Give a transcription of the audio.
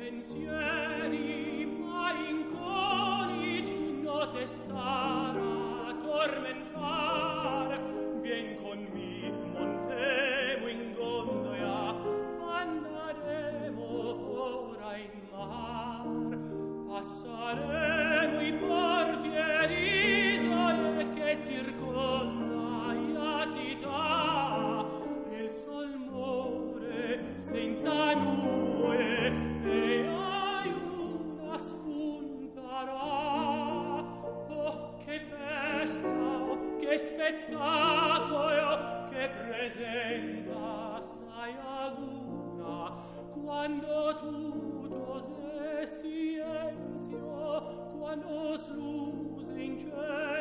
pensieri mai inconici note star a tormentar. Vien con mi, montemo in gondola, andremo ora in mar. Passaremo i porti e l'isole che circonda la città. Il sol muore senza nube e hai una spuntarà. Oh, che festa, oh, che spettacolo che presenta sta laguna, quando tutto è silenzio, quando sluse in cielo